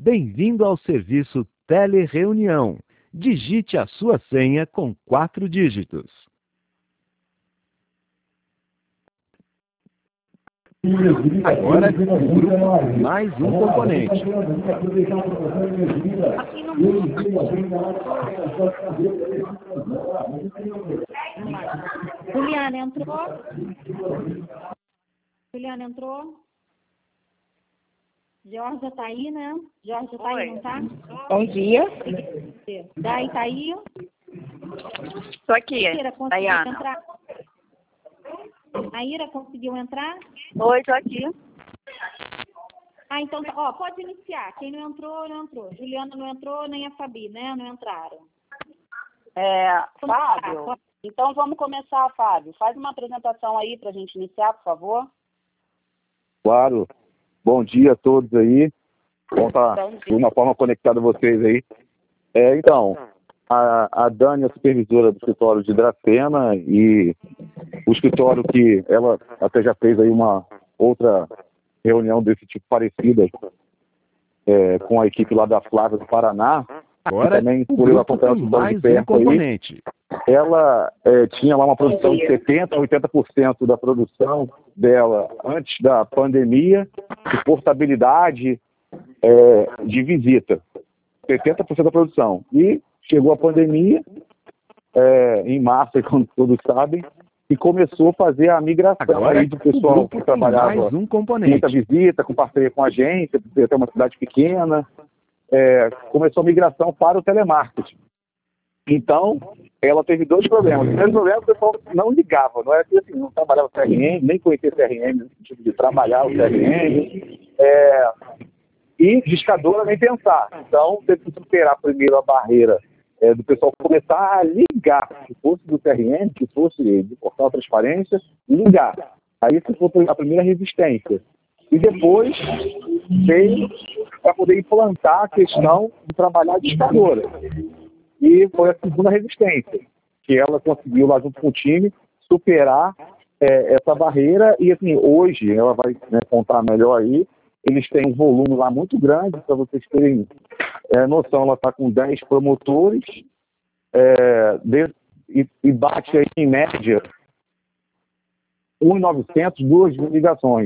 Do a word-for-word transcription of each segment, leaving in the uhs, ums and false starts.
Bem-vindo ao serviço Telereunião. Digite a sua senha com quatro dígitos. Agora, o grupo mais um componente. Juliana entrou? Juliana entrou? Jorge tá aí, né? Jorge tá aí, não tá? Bom dia. Dai tá aí? Estou aqui, Ira, conseguiu Dayana. entrar? A Ira conseguiu entrar? Oi, estou aqui. Ah, então, tá- ó, pode iniciar. Quem não entrou, não entrou. Juliana não entrou, nem a Fabi, né? Não entraram. É, Vamos Fábio, lá. então vamos começar, Fábio. Faz uma apresentação aí para a gente iniciar, por favor. Claro. Bom dia a todos aí. Bom estar Bom dia. de uma forma conectada a vocês aí. É, então, a, a Dani é a supervisora do escritório de Dracena e o escritório que ela até já fez aí uma outra reunião desse tipo parecida é, com a equipe lá da Flávia do Paraná. Agora, e também o por eu grupo acompanhar o tem escritório mais de um perto aí. componente. Ela é, tinha lá uma produção de setenta por cento a oitenta por cento da produção dela antes da pandemia, de portabilidade é, de visita. setenta por cento da produção. E chegou a pandemia, é, em março, como todos sabem, e começou a fazer a migração Agora, aí do o pessoal grupo que tem trabalhava mais um muita componente. visita, com parceria com a agência, porque até uma cidade pequena, é, começou a migração para o telemarketing. Então, ela teve dois problemas. O primeiro problema é que o pessoal não ligava, não é que assim, não trabalhava C R M, nem conhecia C R M, no sentido de trabalhar o C R M, é, e discadora nem pensar. Então, teve que superar primeiro a barreira é, do pessoal começar a ligar, se fosse do C R M, que fosse de portal transparência, ligar. Aí essa foi a primeira resistência. E depois veio para poder implantar a questão de trabalhar a discadora. E foi a segunda resistência, que ela conseguiu lá junto com o time superar é, essa barreira e assim, hoje ela vai, né, contar melhor aí, eles têm um volume lá muito grande, para vocês terem é, noção, ela está com dez promotores é, de, e, e bate aí em média um mil e novecentas, duas mil ligações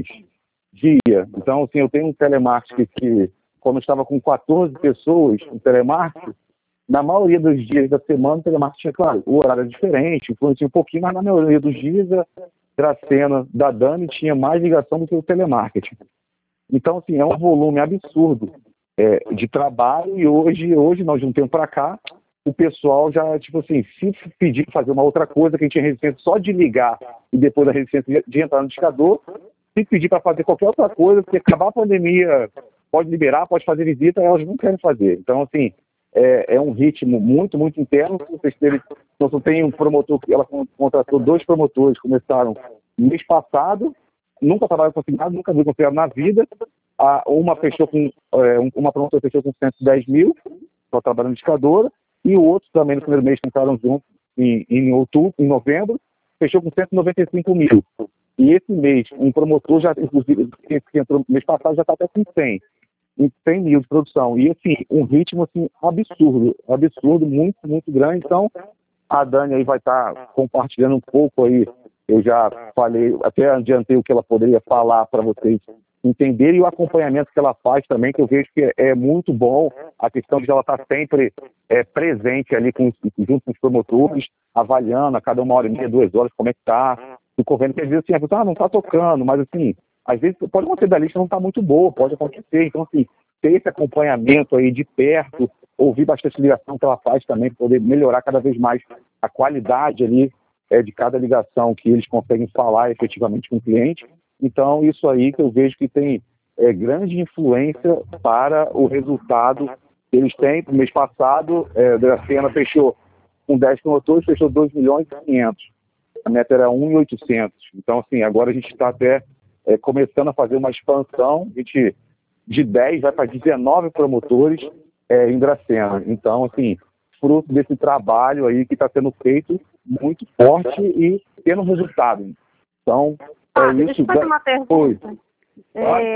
dia. Então assim, eu tenho um telemarketing que, quando eu estava com quatorze pessoas no telemarketing, na maioria dos dias da semana, o telemarketing, é claro, o horário é diferente, influencia um pouquinho, mas na maioria dos dias, a Dracena da Dani tinha mais ligação do que o telemarketing. Então, assim, é um volume absurdo é, de trabalho, e hoje, hoje, nós de um tempo para cá, o pessoal já, tipo assim, se pedir para fazer uma outra coisa, que a gente tinha resistência só de ligar e depois da resistência de, de entrar no discador, se pedir para fazer qualquer outra coisa, porque acabar a pandemia, pode liberar, pode fazer visita, elas não querem fazer. Então, assim, É, é um ritmo muito, muito interno. Vocês terem, então, tem um promotor que ela contratou dois promotores, começaram no mês passado, nunca trabalhou com consignado, nunca viu consignado na vida. A, uma fechou com, é, uma promotora fechou com cento e dez mil, só trabalhando de discadora, e o outro também no primeiro mês entraram juntos em, em outubro, em novembro, fechou com cento e noventa e cinco mil. E esse mês, um promotor já, inclusive, que entrou no mês passado, já está até com cem. Em cem mil de produção. E, assim, um ritmo, assim, absurdo, absurdo, muito, muito grande. Então, a Dani aí vai estar tá compartilhando um pouco aí, eu já falei, até adiantei o que ela poderia falar para vocês entenderem, e o acompanhamento que ela faz também, que eu vejo que é muito bom, a questão de ela estar tá sempre é, presente ali com, junto com os promotores, avaliando a cada uma hora e meia, duas horas, como é que está, ficou vendo que às vezes assim, a pessoa, ah, não está tocando, mas assim, às vezes pode acontecer da lista não está muito boa, pode acontecer. Então, assim, ter esse acompanhamento aí de perto, ouvir bastante ligação que ela faz também, para poder melhorar cada vez mais a qualidade ali é, de cada ligação que eles conseguem falar efetivamente com o cliente. Então, isso aí que eu vejo que tem é, grande influência para o resultado que eles têm. No mês passado, é, a Dracena fechou com dez promotores, fechou dois milhões e quinhentos. A meta era um milhão e oitocentos. Então, assim, agora a gente está até É, começando a fazer uma expansão, a gente, de dez vai para dezenove promotores é, em Dracena. Então, assim, fruto desse trabalho aí que está sendo feito muito forte e tendo resultado. Então, Ah, é deixa isso. eu fazer uma pergunta. É,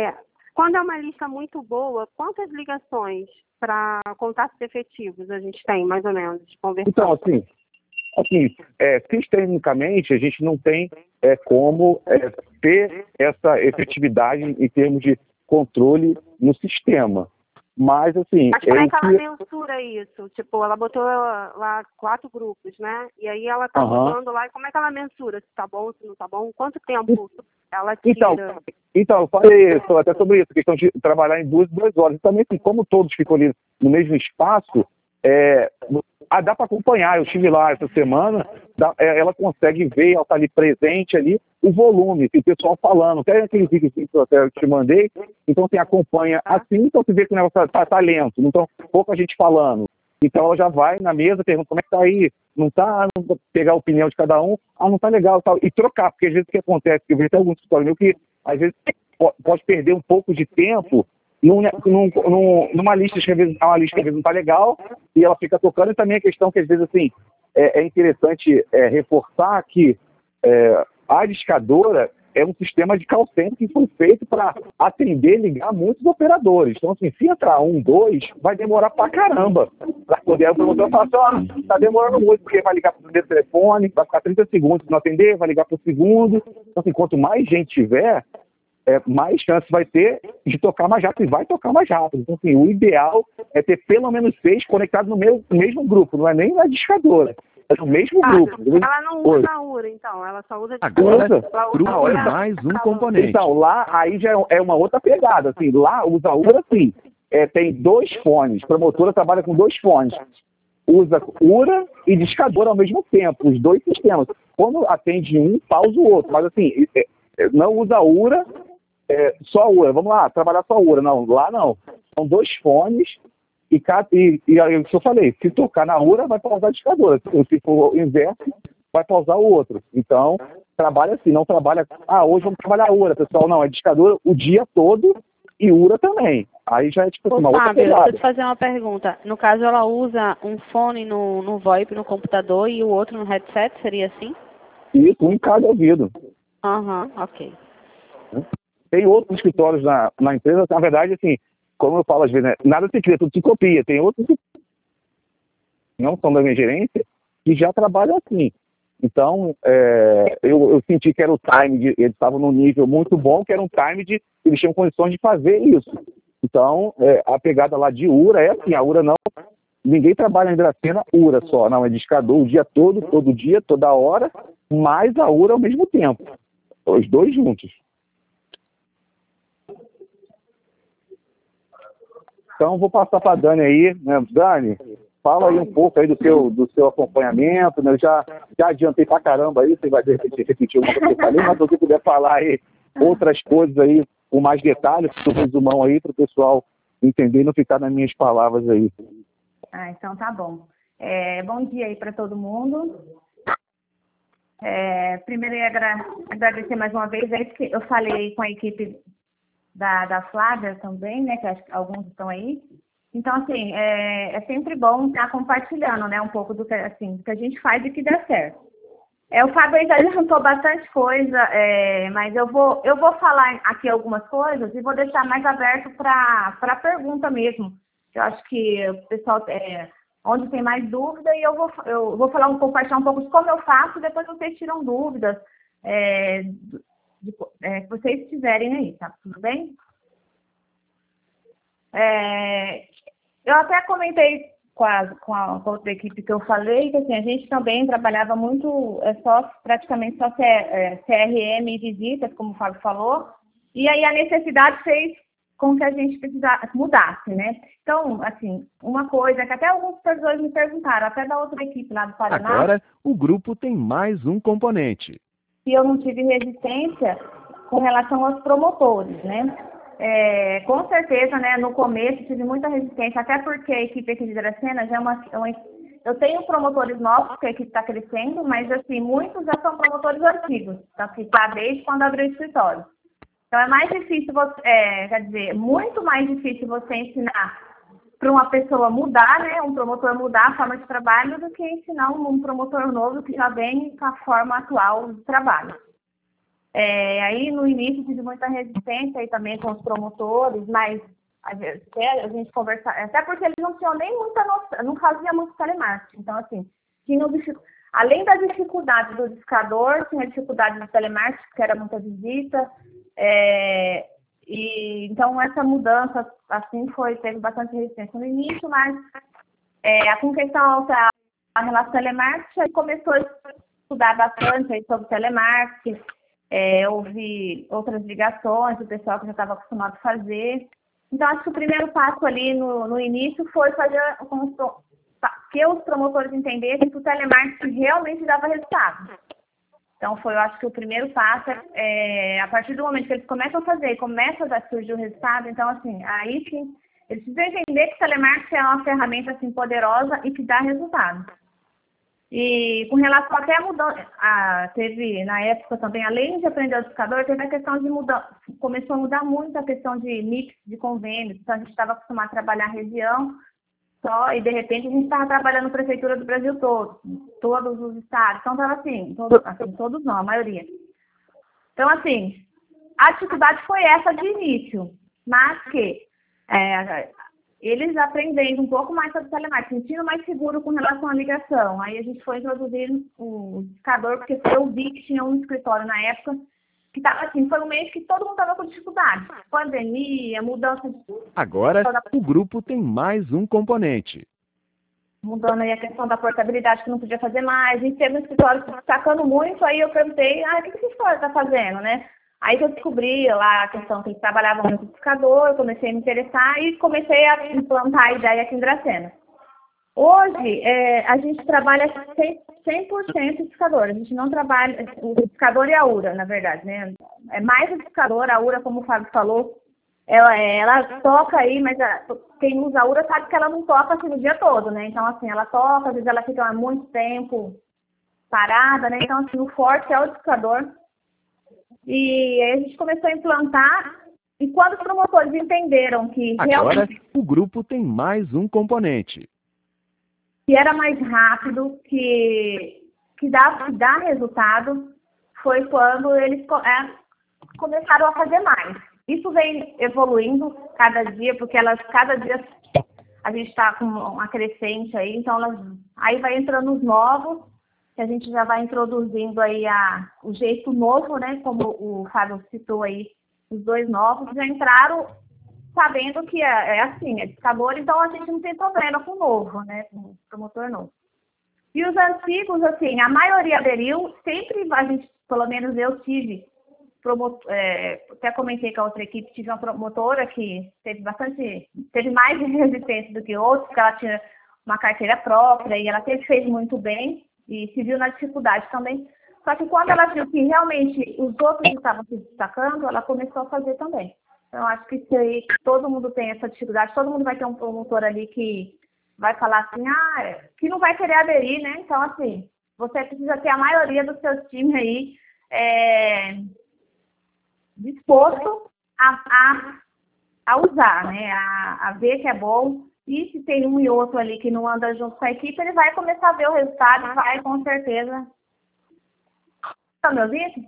Quando é uma lista muito boa, quantas ligações para contatos efetivos a gente tem, mais ou menos, de conversão? Então, assim, assim é, sistemicamente, a gente não tem é, como é, ter essa efetividade em termos de controle no sistema. Mas, assim... Mas como é que ela que... mensura isso? Tipo, ela botou lá quatro grupos, né? E aí ela tá Uhum. usando lá, e como é que ela mensura? Se tá bom, se não tá bom? Quanto tempo ela tira? Então, então eu falei isso, até sobre isso, questão de trabalhar em duas, duas horas. E também, assim, como todos ficam ali no mesmo espaço, é, ah, dá para acompanhar. Eu estive lá essa semana, dá, é, ela consegue ver, ela está ali presente ali, o volume, o pessoal falando. Até aquele vídeo que eu até te mandei, então você acompanha assim, então você vê que o negócio está tá lento, então pouca gente falando. Então ela já vai na mesa, pergunta como é que tá aí, não tá, não vou pegar a opinião de cada um, ah, não tá legal, tal, e trocar, porque às vezes o que acontece, que eu vejo até alguns tutoriais meus que às vezes pode perder um pouco de tempo num, num, num, numa lista que às vezes uma lista que às vezes não tá legal, e ela fica tocando, e também a questão que às vezes assim, é, é interessante é, reforçar que é, a discadora é um sistema de call center que foi feito para atender e ligar muitos operadores. Então, assim, se entrar um, dois, vai demorar pra caramba. Para poder o promotor falar assim, ó, tá demorando muito, porque vai ligar pro primeiro telefone, vai ficar trinta segundos se não atender, vai ligar pro segundo. Então, assim, quanto mais gente tiver, é, mais chance vai ter de tocar mais rápido, e vai tocar mais rápido. Então, assim, o ideal é ter pelo menos seis conectados no mesmo, no mesmo grupo, não é nem na discadora. É no mesmo Ah, grupo. ela não usa a U R A, então, ela só usa... Agora, ela grupo usa- é mais um componente. Então, lá, aí já é uma outra pegada, assim, lá usa U R A, assim, é, tem dois fones, a promotora trabalha com dois fones, usa U R A e discadora ao mesmo tempo, os dois sistemas. Quando atende um, pausa o outro, mas assim, é, é, não usa U R A, é, só U R A, vamos lá, trabalhar só U R A, não, lá não, são dois fones, e, cada- e, e aí, o que eu falei, se tocar na U R A, vai pausar a discadora, se for o inverso, vai pausar o outro. Então, trabalha assim, não trabalha... Ah, hoje vamos trabalhar U R A, pessoal. Não, é discador o dia todo e U R A também. Aí já é tipo Ô, uma outra Fábio, deixa eu pegada. te fazer uma pergunta. No caso, ela usa um fone no, no VoIP, no computador, e o outro no headset, seria assim? Isso, um em cada ouvido. Aham, ok. Tem outros escritórios na, na empresa, na verdade, assim, como eu falo às vezes, né, nada se cria, tudo se copia. Tem outros que não são da minha gerência que já trabalham assim. Então, é, eu, eu senti que era o time, de, eles estavam num nível muito bom, que era um time de eles tinham condições de fazer isso. Então, é, a pegada lá de U R A é assim, a U R A não, ninguém trabalha em Dracena U R A só, não, é discador o dia todo, todo dia, toda hora, mais a U R A ao mesmo tempo. Os dois juntos. Então, vou passar para a Dani aí, né? Dani, fala aí um pouco aí do seu, do seu acompanhamento, né? Eu já, já adiantei pra caramba aí, você vai de repente repetir uma coisa que eu falei, mas se você puder falar aí outras coisas aí, com mais detalhes, um resumão aí para o pessoal entender e não ficar nas minhas palavras aí. Ah, então tá bom. É, bom dia aí para todo mundo. É, primeiro, eu ia agra- agradecer mais uma vez, é que eu falei com a equipe da, da Flávia também, né, que acho que alguns estão aí. Então, assim, é, é sempre bom estar compartilhando, né, um pouco do que, assim, do que a gente faz e que dá certo. É, o Fábio já levantou bastante coisa, é, mas eu vou, eu vou falar aqui algumas coisas e vou deixar mais aberto para a pergunta mesmo. Eu acho que o pessoal, é, onde tem mais dúvida, e eu vou, eu vou falar um pouco, compartilhar um pouco de como eu faço, e depois vocês tiram dúvidas, é, de, é, que vocês tiverem aí, tá tudo bem? É, eu até comentei com a, com a com a outra equipe que eu falei, que assim, a gente também trabalhava muito, é, só, praticamente só C, é, C R M e visitas, como o Fábio falou, e aí a necessidade fez com que a gente precisasse, mudasse, né? Então, assim, uma coisa que até alguns supervisores me perguntaram, até da outra equipe lá do Paraná, Agora, o grupo tem mais um componente. se eu não tive resistência com relação aos promotores, né? É, com certeza, né, no começo tive muita resistência, até porque a equipe aqui de Dracena já é uma, é uma... Eu tenho promotores novos, porque a equipe está crescendo, mas, assim, muitos já são promotores antigos, tá, que tá desde quando abriu o escritório. Então, é mais difícil, você, é, quer dizer, muito mais difícil você ensinar para uma pessoa mudar, né, um promotor mudar a forma de trabalho, do que ensinar um, um promotor novo que já vem com a forma atual do trabalho. É, aí, no início, tive muita resistência aí também com os promotores, mas até a gente conversar, até porque eles não tinham nem muita noção, não faziam muito telemarketing. Então, assim, tinha além da dificuldade do discador, tinha dificuldade do telemarketing, que era muita visita. É, e, então, essa mudança, assim, foi, teve bastante resistência no início, mas é, com questão a, a relação telemarketing, aí começou a estudar bastante aí sobre telemarketing. É, houve outras ligações do pessoal que já estava acostumado a fazer. Então, acho que o primeiro passo ali no, no início foi fazer com os, que os promotores entendessem que o telemarketing realmente dava resultado. Então, foi, eu acho que o primeiro passo é, a partir do momento que eles começam a fazer, começa a surgir o resultado, então, assim, aí sim, eles precisam entender que o telemarketing é uma ferramenta, assim, poderosa e que dá resultado. E com relação até a mudança, a, teve na época também, além de aprender o discador, teve a questão de mudar, começou a mudar muito a questão de mix de convênios. Então a gente estava acostumado a trabalhar região só, e de repente a gente estava trabalhando na prefeitura do Brasil todo, todos os estados. Então estava assim, todo, assim, todos não, a maioria. Então assim, a dificuldade foi essa de início, mas que é, eles aprendendo um pouco mais sobre o telemarketing, sentindo mais seguro com relação à ligação. Aí a gente foi introduzir o discador, porque eu vi que tinha um escritório na época que estava assim, foi um mês que todo mundo estava com dificuldade. Pandemia, mudança de... Agora, o grupo tem mais um componente. Mudando aí a questão da portabilidade, que não podia fazer mais. A gente teve um escritório destacando muito, aí eu perguntei, ah, o que esse escritório está fazendo, né? Aí eu descobri lá a questão que eles trabalhavam no discador, comecei a me interessar e comecei a implantar a ideia aqui em Dracena. Hoje, é, a gente trabalha cem por cento discador. A gente não trabalha, o discador e a U R A, na verdade, né? É mais o discador, a U R A, como o Fábio falou, ela, ela toca aí, mas a, quem usa a U R A sabe que ela não toca assim, o dia todo, né? Então, assim, ela toca, às vezes ela fica há muito tempo parada, né? Então, assim, o forte é o discador. E aí a gente começou a implantar, e quando os promotores entenderam que Agora, realmente o grupo tem mais um componente. que era mais rápido, que, que dá, que dá resultado, foi quando eles é, começaram a fazer mais. Isso vem evoluindo cada dia, porque elas, cada dia a gente está com uma crescente aí, então elas, aí vai entrando os novos, que a gente já vai introduzindo aí a, o jeito novo, né? Como o Fábio citou aí, os dois novos já entraram sabendo que é, é assim, é discador, então a gente não tem problema com o novo, né? Com o promotor novo. E os antigos, assim, a maioria aderiu, sempre a gente, pelo menos eu tive, promotor, é, até comentei com a outra equipe, tive uma promotora que teve bastante, teve mais resistência do que outros, porque ela tinha uma carteira própria e ela sempre fez muito bem. E se viu na dificuldade também. Só que quando ela viu que realmente os outros estavam se destacando, ela começou a fazer também. Então, acho que isso aí, todo mundo tem essa dificuldade, todo mundo vai ter um promotor ali que vai falar assim, ah, que não vai querer aderir, né? Então, assim, você precisa ter a maioria do seu time aí é, disposto a, a, a usar, né? A, a ver que é bom. E se tem um e outro ali que não anda junto com a equipe, ele vai começar a ver o resultado e vai, com certeza. Está me ouvindo?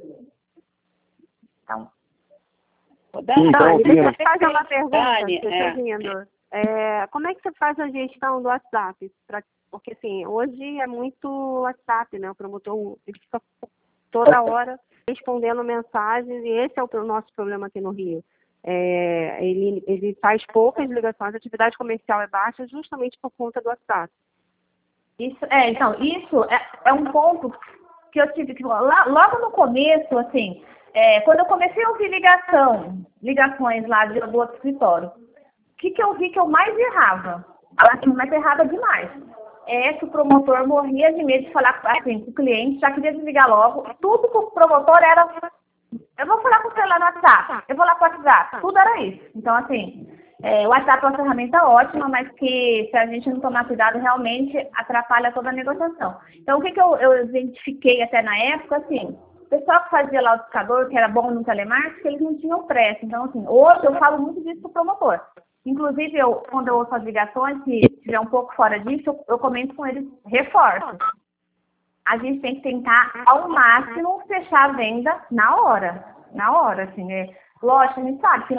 Então, Dani, Então, Deixa eu Dani, fazer uma pergunta, Dani, que eu é. tô ouvindo. É, como é que você faz a gestão do WhatsApp? Pra, porque, assim, hoje é muito WhatsApp, né? O promotor ele fica toda hora respondendo mensagens, e esse é o nosso problema aqui no Rio. É, ele, ele faz poucas ligações, a atividade comercial é baixa justamente por conta do WhatsApp. isso, é, então, isso é, é um ponto que eu tive que... Lá, logo no começo, assim, é, quando eu comecei a ouvir ligação, ligações lá do, do outro escritório, o que, que eu vi que eu mais errava? Assim, mas errava demais. É que o promotor morria de medo de falar assim, com o cliente, já queria desligar logo. Tudo que o promotor era... Eu vou falar com o celular no WhatsApp, eu vou lá com o WhatsApp, tudo era isso. Então, assim, é, o WhatsApp é uma ferramenta ótima, mas que se a gente não tomar cuidado, realmente atrapalha toda a negociação. Então, o que, que eu, eu identifiquei até na época, assim, o pessoal que fazia lá o discador, que era bom no telemarketing, eles não tinham pressa. Então, assim, hoje eu falo muito disso pro promotor. Inclusive, eu, quando eu ouço as ligações, se estiver um pouco fora disso, eu, eu comento com eles, reforço. a gente tem que tentar, ao máximo, fechar a venda na hora. Na hora, assim, né? Lógico, a gente sabe que